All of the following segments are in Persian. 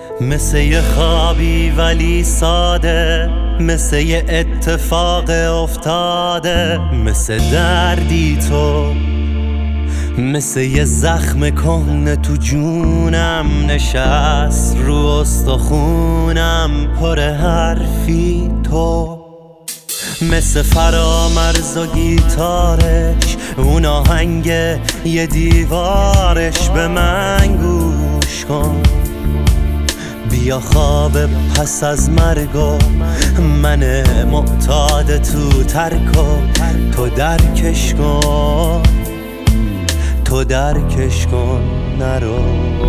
مثل یه خوابی ولی ساده، مثل یه اتفاق افتاده، مثل دردی تو، مثل یه زخم کهنه تو جونم نشست رو استخونم، پر حرفی تو، مثل فرامرز و گیتارش، اون آهنگ یه دیوارش. به من گوش کن، بیا خواب پس از مرگو، من معتاد تو ترکو، تو درکش کن، تو درکش کن، نرو.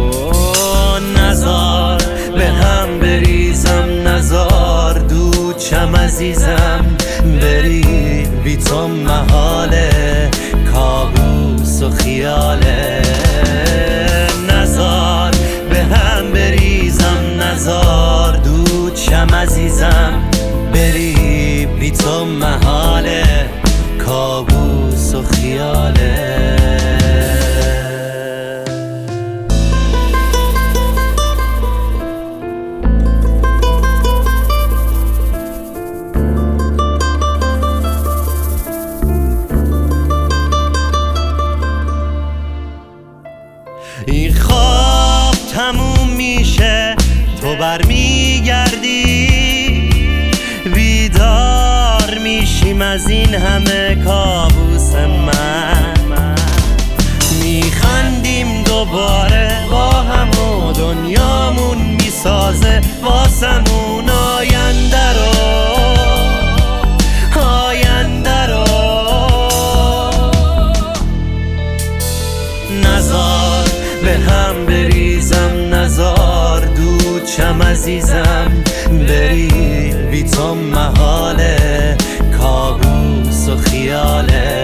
نزار به هم بریزم، نزار دوچم عزیزم، بری بی تو محاله، کابوس و خیاله. نزار به هم بریزم، نزار دوچم عزیزم، بری بی تو محاله، کابوس و خیاله. این خواب تموم میشه، تو برمیگردی، بیدار میشیم از این همه کابوس. من میخندیم دوباره با هم و دنیامون میسازه واسمون آینده رو، آینده رو. نزار به هم بریزم، نزار دوچم عزیزم، بری بی تو محاله، کابوس و خیاله.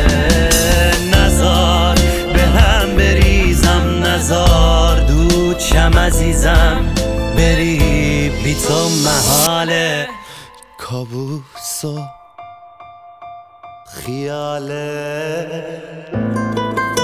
نزار به هم بریزم، نزار دوچم عزیزم، بری بی تو محاله، کابوس و خیاله.